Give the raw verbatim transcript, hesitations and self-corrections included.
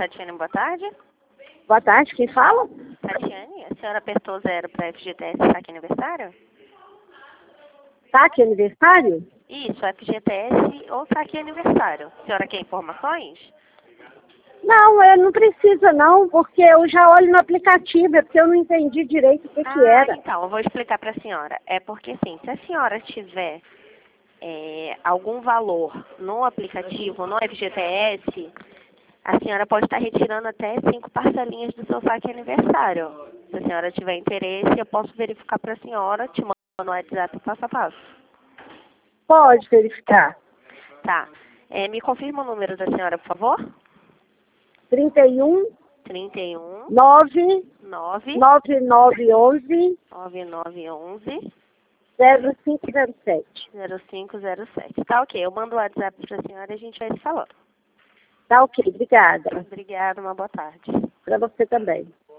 Tatiane, boa tarde. Boa tarde, quem fala? Tatiane, a senhora apertou zero para F G T S saque aniversário? Saque aniversário? Isso, F G T S ou saque aniversário. A senhora quer informações? Não, eu não precisa não, porque eu já olho no aplicativo, é porque eu não entendi direito o que, ah, que era. Então, eu vou explicar para a senhora. É porque, assim, se a senhora tiver é, algum valor no aplicativo, no F G T S, a senhora pode estar retirando até cinco parcelinhas do seu saque aniversário. Se a senhora tiver interesse, eu posso verificar para a senhora, te mando no WhatsApp passo a passo. Pode verificar. Tá. É, me confirma o número da senhora, por favor? trinta e um, trinta e um, nove, nove, nove nove onze, nove nove onze, zero cinco zero sete. zero cinco zero sete. Tá ok, eu mando o WhatsApp para a senhora e a gente vai se falando. Tá ok, obrigada. Obrigada, uma boa tarde. Para você também.